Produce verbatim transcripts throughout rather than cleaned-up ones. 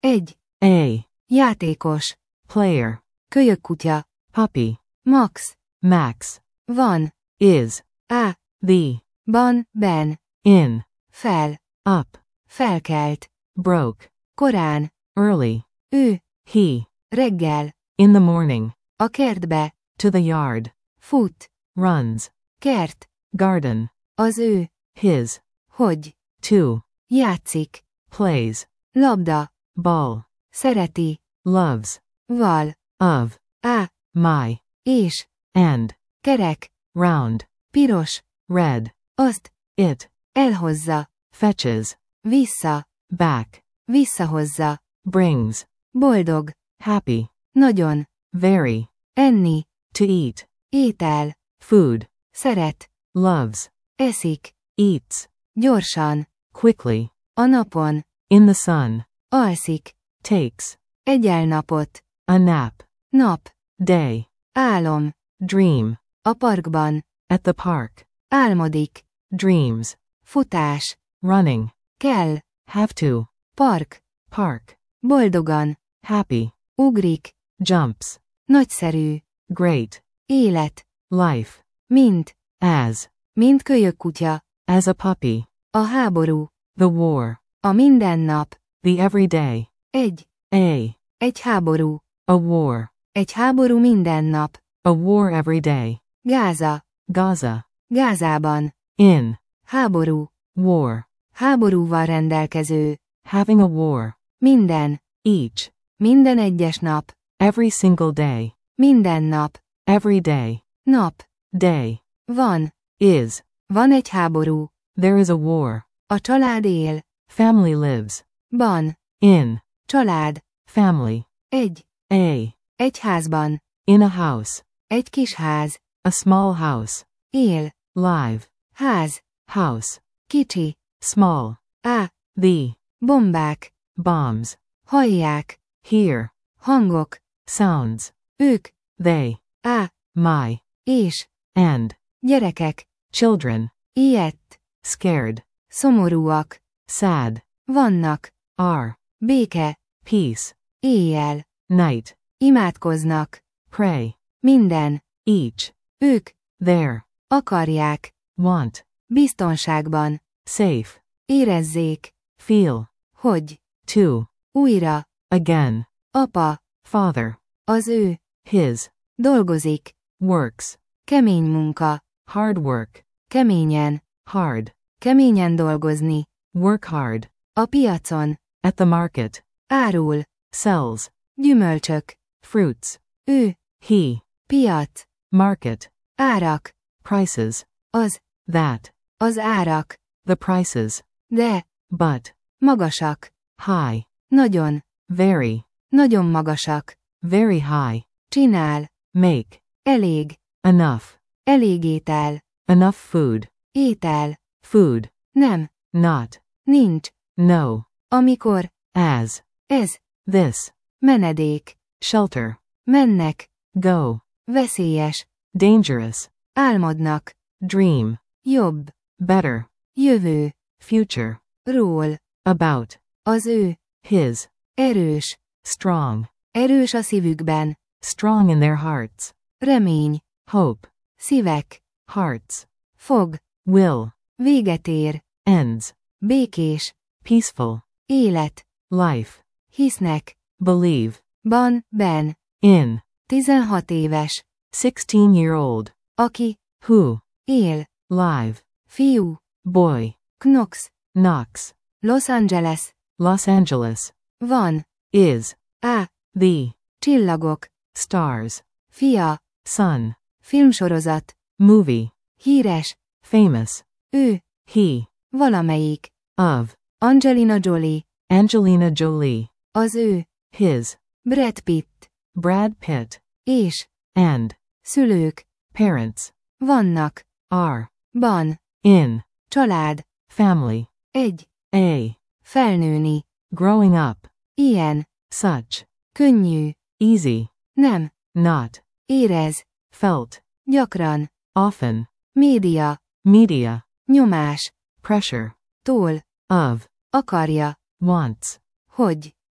Egy. A. Játékos. Player. Kölyökkutya. Puppy. Max. Max. Van. Is. A. The. Ban, ben. In. Fel. Up. Felkelt. Broke. Korán. Early. Ő. He. Reggel. In the morning. A kertbe. To the yard. Fut. Runs. Kert. Garden. Az ő. His. Hogy. To. Játszik. Plays. Labda. Ball. Szereti. Loves. Val. Of. A. My. És. And. Kerek. Round. Piros. Red. Azt. It. Elhozza. Fetches. Vissza. Back. Visszahozza. Brings. Boldog. Happy. Nagyon. Very. Enni. To eat. Étel. Food. Szeret. Loves. Eszik. Eats. Gyorsan. Quickly. A napon. In the sun. Alszik. Takes. Egyelnapot. A nap. Nap. Day. Álom. Dream. A parkban. At the park. Álmodik. Dreams. Futás. Running. Kell. Have to. Park. Park. Boldogan. Happy. Ugrik. Jumps. Nagyszerű. Great. Élet. Life. Mint. As. Mint kölyökkutya. As a puppy. A háború. The war. A mindennap. The everyday. Egy. A. Egy háború. A war. Egy háború mindennap. A war every day. Gáza. Gaza. Gázában. In. Háború. War. Háborúval rendelkező. Having a war. Minden. Each. Minden egyes nap. Every single day. Minden nap. Every day. Nap. Day. Van. Is. Van egy háború. There is a war. A család él. Family lives. Ban. In. Család. Family. Egy. A. Egy házban. In a house. Egy kis ház. A small house. Él. Live. Ház. House. Kicsi. Small. A. The. Bombák. Bombs. Hallják. Hear. Hangok. Sounds. Ők. They. A. My. És. And. Gyerekek. Children. Ilyet. Scared. Szomorúak. Sad. Vannak. Are. Béke. Peace. Éjjel. Night. Imádkoznak. Pray. Minden. Each. Ők. There. Akarják. Want. Biztonságban. Safe. Érezzék. Feel. Hogy. To. Újra. Again. Apa. Father. Az ő. His. Dolgozik. Works. Kemény munka. Hard work. Keményen. Hard. Keményen dolgozni. Work hard. A piacon. At the market. Árul. Sells. Gyümölcsök. Fruits. Ő. He. Piac. Market. Árak. Prices. Az. That. Az árak. The prices. De. But. Magasak. High. Nagyon. Very. Nagyon magasak. Very high. Csinál. Make. Elég. Enough. Elég étel. Enough food. Étel. Food. Nem. Not. Nincs. No. Amikor. As. Ez. This. Menedék. Shelter. Mennek. Go. Veszélyes. Dangerous. Álmodnak. Dream. Jobb. Better. Jövő. Future. Ról. About. Az ő. His. Erős. Strong. Erős a szívükben. Strong in their hearts. Remény. Hope. Szívek. Hearts. Fog. Will. Véget ér. Ends. Békés. Peaceful. Élet. Life. Hisznek. Believe. Ban, ben. In. tizenhat éves. sixteen year old. Aki. Who. Él. Live. Fiú. Boy. Knox. Knox. Los Angeles. Los Angeles. Van. Is. A. The. Csillagok. Stars. Fia. Son. Filmsorozat. Movie. Híres. Famous. Ő. He. Valamelyik. Of. Angelina Jolie. Angelina Jolie. Az ő. His. Brad Pitt. Brad Pitt. És. And. Szülők. Parents. Vannak. Are. Ban. In. Család. Family. Egy. A. Felnőni. Growing up. Ilyen. Such. Könnyű. Easy. Nem. Not. Érez. Felt. Gyakran. Often. Média. Media. Nyomás. Pressure. Tól. Of. Akarja. Wants. Hogy.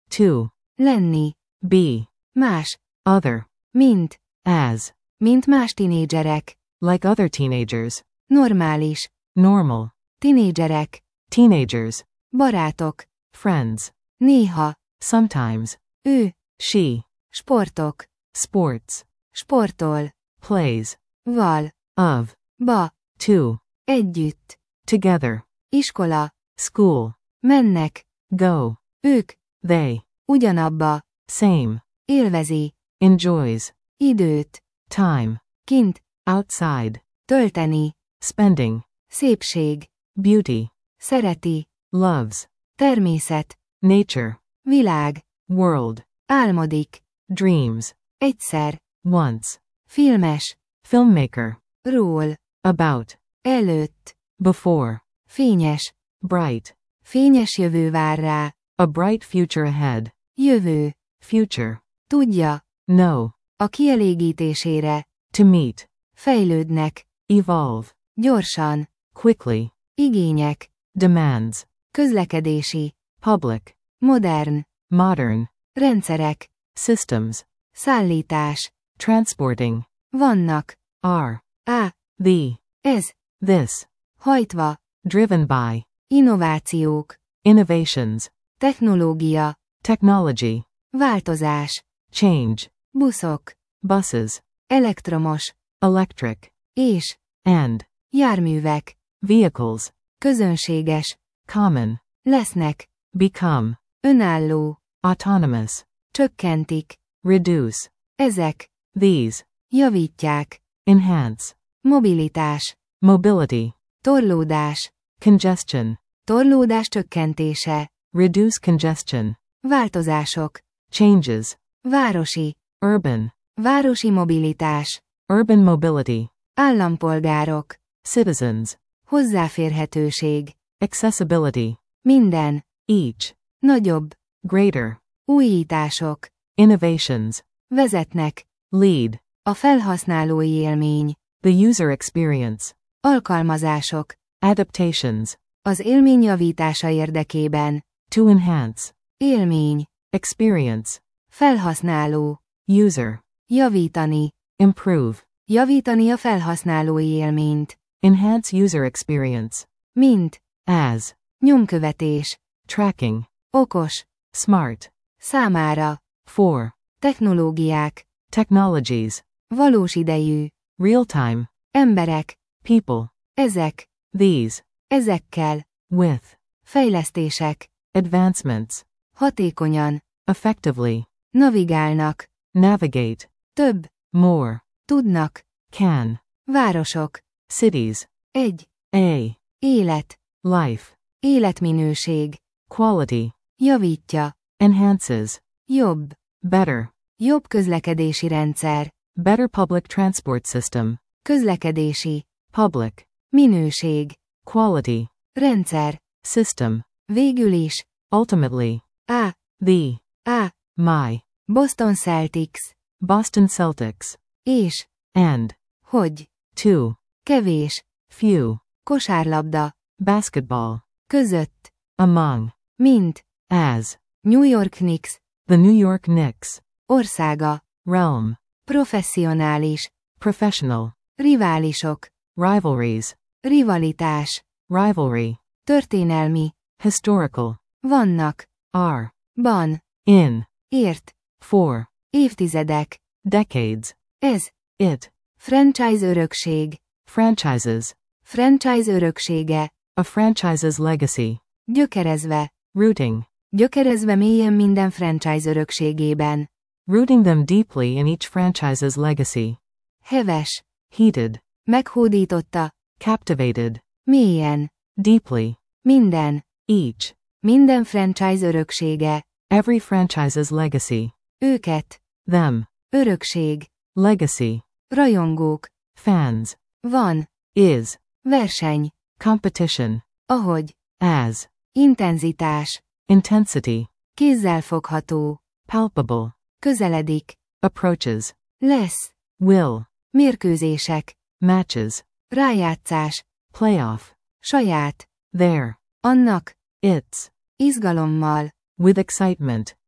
To. Lenni. Be. Más. Other. Mint. As. Mint más tinédzserek. Like other teenagers. Normális. Normal. Tinédzserek. Teenagers. Barátok. Friends. Néha. Sometimes. Ő. She. Sportok. Sports. Sportol. Plays. Val. Of. Ba. To. Együtt. Together. Iskola. School. Mennek. Go. Ők. They. Ugyanabba. Same. Élvezi. Enjoys. Időt. Time. Kint. Outside. Tölteni. Spending. Szépség. Beauty. Szereti. Loves. Természet. Nature. Világ. World. Álmodik. Dreams. Egyszer. Once. Filmes. Filmmaker. Ról. About. Előtt. Before. Fényes. Bright. Fényes jövő vár rá. A bright future ahead. Jövő. Future. Tudja. No. A kielégítésére. To meet. Fejlődnek. Evolve. Gyorsan. Quickly. Igények. Demands. Közlekedési. Public. Modern. Modern. Rendszerek. Systems. Szállítás. Transporting. Vannak. Are. Á. The. Ez. This. Hajtva. Driven by. Innovációk. Innovations. Technológia. Technology. Változás. Change. Buszok. Buses. Elektromos. Electric. És. And. Járművek. Vehicles. Közönséges. Common. Lesznek. Become. Önálló. Autonomous. Csökkentik. Reduce. Ezek. These. Javítják. Enhance. Mobilitás. Mobility. Torlódás. Congestion. Torlódás csökkentése. Reduce congestion. Változások. Changes. Városi. Urban. Városi mobilitás. Urban mobility. Állampolgárok. Citizens. Hozzáférhetőség. Accessibility. Minden. Each. Nagyobb. Greater. Újítások. Innovations. Vezetnek. Lead. A felhasználói élmény. The user experience. Alkalmazások. Adaptations. Az élmény javítása érdekében. To enhance. Élmény. Experience. Felhasználó. User. Javítani. Improve. Javítani a felhasználói élményt. Enhance user experience. Mint. As. Nyomkövetés. Tracking. Okos. Smart. Számára. For. Technológiák. Technologies. Valós idejű. Real-time. Emberek. People. Ezek. These. Ezekkel. With. Fejlesztések. Advancements. Hatékonyan. Effectively. Navigálnak. Navigate. Több. More. Tudnak. Can. Városok. Cities. Egy. A. Élet. Life. Életminőség. Quality. Javítja. Enhances. Jobb. Better. Jobb közlekedési rendszer. Better public transport system. Közlekedési. Public. Minőség. Quality. Rendszer. System. Végül is. Ultimately. A. The. A. My. Boston Celtics. Boston Celtics. És. And. Hogy. To. Kevés. Few. Kosárlabda. Basketball. Között. Among. Mint. As. New York Knicks. The New York Knicks. Országa. Realm. Professzionális. Professional. Riválisok. Rivalries. Rivalitás. Rivalry. Történelmi. Historical. Vannak. Are. Ban. In. Ért. For. Évtizedek. Decades. Ez. It. Franchise örökség. Franchises. Franchise öröksége. A franchise's legacy. Gyökerezve. Rooting. Gyökerezve mélyen minden franchise örökségében. Rooting them deeply in each franchise's legacy. Heves. Heated. Meghódította. Captivated. Mélyen. Deeply. Minden. Each. Minden franchise öröksége. Every franchise's legacy. Őket. Them. Örökség. Legacy. Rajongók. Fans. Van. Is. Verseny. Competition. Ahogy. As. Intenzitás. Intensity. Kézzelfogható. Palpable. Közeledik. Approaches. Lesz. Will. Mérkőzések. Matches. Rájátszás. Playoff. Saját. There. Annak. It's. Izgalommal. With excitement.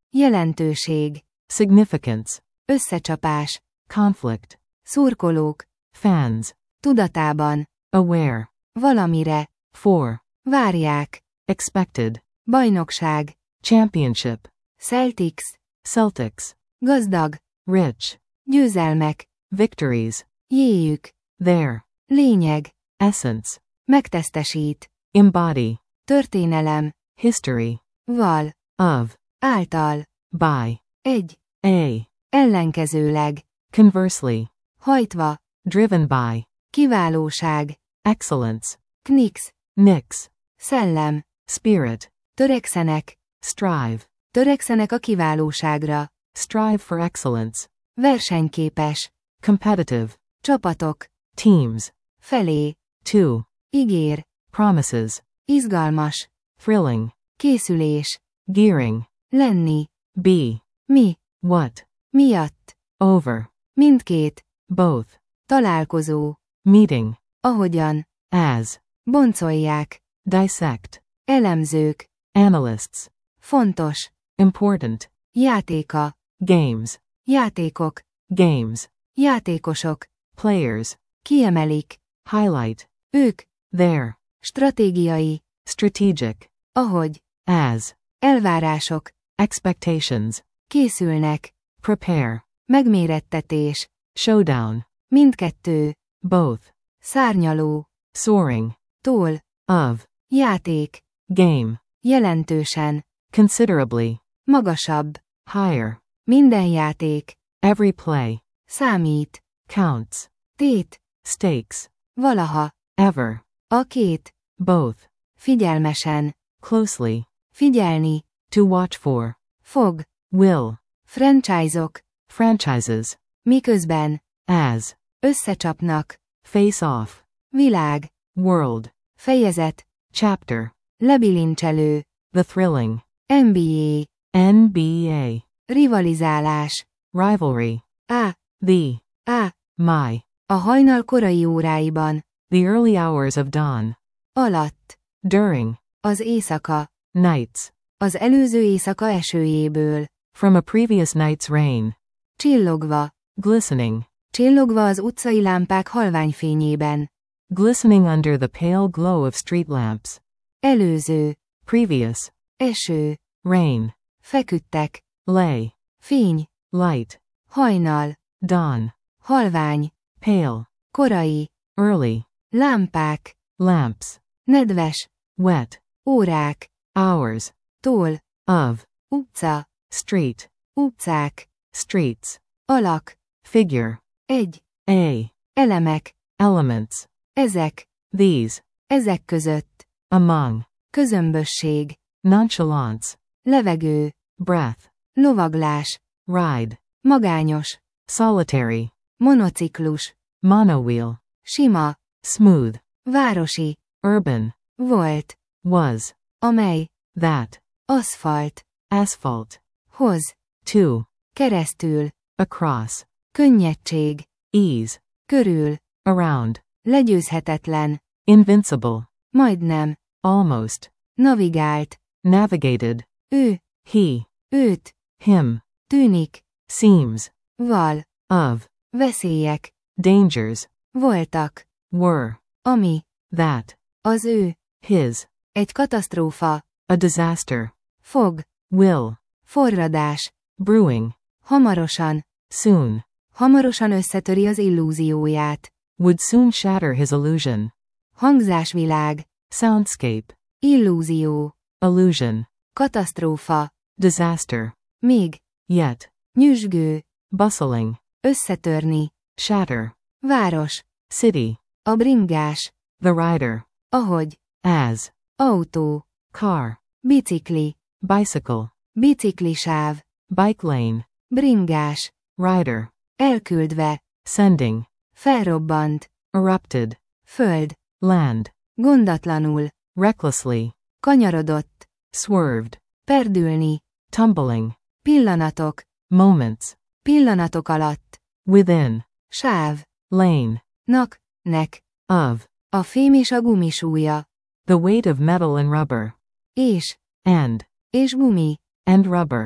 Jelentőség. Significance. Összecsapás. Conflict. Szurkolók. Fans. Tudatában. Aware. Valamire. For. Várják. Expected. Bajnokság. Championship. Celtics. Celtics. Gazdag. Rich. Győzelmek. Victories. Jéjük. There. Lényeg. Essence. Megtestesít. Embody. Történelem. History. Val. Of. Által. By. Egy. A. Ellenkezőleg. Conversely. Hajtva. Driven by. Kiválóság. Excellence. Knix. Nix. Szellem. Spirit. Törekszenek. Strive. Törekszenek a kiválóságra. Strive for excellence. Versenyképes. Competitive. Csapatok. Teams. Felé. To. Ígér. Promises. Izgalmas. Thrilling. Készülés. Gearing. Lenni. Be. Mi. What. Miatt. Over. Mindkét. Both. Találkozó. Meeting. Ahogyan. As. Boncolják. Dissect. Elemzők. Analysts. Fontos. Important. Játéka. Games. Játékok. Games. Játékosok. Players. Kiemelik. Highlight. Ők. There. Stratégiai. Strategic. Ahogy. As. Elvárások. Expectations. Készülnek. Prepare. Megmérettetés. Showdown. Mindkettő. Both. Szárnyaló. Soaring. Tól. Of. Játék. Game. Jelentősen. Considerably. Magasabb. Higher. Minden játék. Every play. Számít. Counts. Tét. Stakes. Valaha. Ever. A két. Both. Figyelmesen. Closely. Figyelni. To watch for. Fog. Will. Franchise-ok. Franchises. Miközben. As. Összecsapnak. Face off. Világ. World. Fejezet. Chapter. Lebilincselő. The thrilling. N B A. N B A. Rivalizálás. Rivalry. A. The. A. My. A hajnal korai óráiban. The early hours of dawn. Alatt. During. Az éjszaka. Nights. Az előző éjszaka esőjéből. From a previous night's rain. Csillogva. Glistening. Csillogva az utcai lámpák halványfényében. Glistening under the pale glow of street lamps. Előző. Previous. Eső. Rain. Feküdtek. Lay. Fény. Light. Hajnal. Dawn. Halvány. Pale. Korai. Early. Lámpák. Lamps. Nedves. Wet. Órák. Hours. Tól. Of. Utca. Street. Utcák. Streets. Alak. Figure. Egy. A. Elemek. Elements. Ezek. These. Ezek között. Among. Közömbösség. Nonchalance. Levegő. Breath. Lovaglás. Ride. Magányos. Solitary. Monociklus. Monowheel. Sima. Smooth. Városi. Urban. Volt. Was. Amely. That. Aszfalt. Asphalt. Hoz. To. Keresztül. Across. Könnyedség. Ease. Körül. Around. Legyőzhetetlen. Invincible. Majdnem. Almost. Navigált. Navigated. Ő. He. Őt. Him. Tűnik. Seems. Val. Of. Veszélyek. Dangers. Voltak. Were. Ami. That. Az ő. His. Egy katasztrófa. A disaster. Fog. Will. Forradás. Brewing. Hamarosan. Soon. Hamarosan összetöri az illúzióját. Would soon shatter his illusion. Hangzásvilág. Soundscape. Illúzió. Illusion. Katasztrófa. Disaster. Még. Yet. Nyüzsgő. Bustling. Összetörni. Shatter. Város. City. A bringás. The rider. Ahogy. As. Autó. Car. Bicikli. Bicycle. Biciklisáv. Bike lane. Bringás. Rider. Elküldve. Sending. Felrobbant. Erupted. Föld. Land. Gondatlanul. Recklessly. Kanyarodott. Swerved. Perdülni. Tumbling. Pillanatok. Moments. Pillanatok alatt. Within. Sáv. Lane. Nak. Nek. Of. A fém és a gumi súlya. The weight of metal and rubber. És. And. És gumi. And rubber.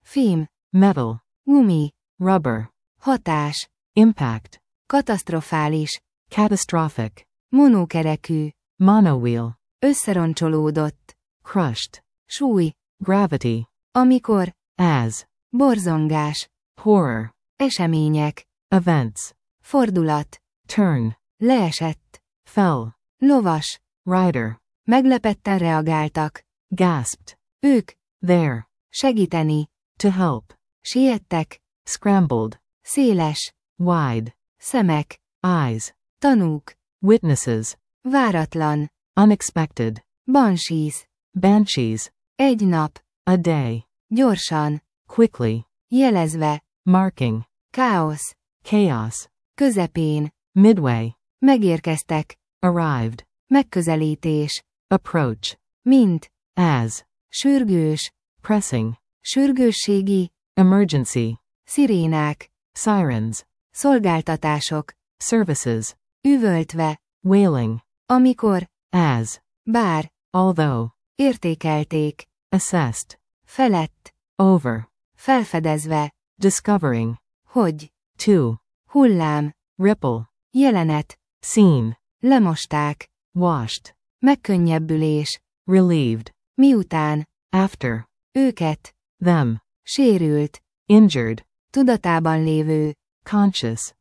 Fém, metal, gumi, rubber, hatás, impact, katasztrofális, catastrophic, monókerekű, monowheel, összeroncsolódott, crushed, súly, gravity, amikor, as, borzongás, horror, események, events, fordulat, turn, leesett, fell, lovas, rider, meglepetten reagáltak, gasped, ők, there, segíteni, to help, siettek, scrambled, széles, wide, szemek, eyes, tanúk, witnesses, váratlan, unexpected, bansíz, banshees, egy nap, a day, gyorsan, quickly, jelezve, marking, káosz, chaos, közepén, midway, megérkeztek, arrived, megközelítés, approach, mint, as, sürgős, pressing, sürgősségi, emergency, szirénák, sirens, szolgáltatások, services, üvöltve, wailing, amikor, as, bár, although, értékelték, assessed, felett, over, felfedezve, discovering, hogy, to, hullám, ripple, jelenet, seen, lemosták, washed, megkönnyebbülés, relieved, miután, after, őket, them, sérült, injured, tudatában lévő, conscious,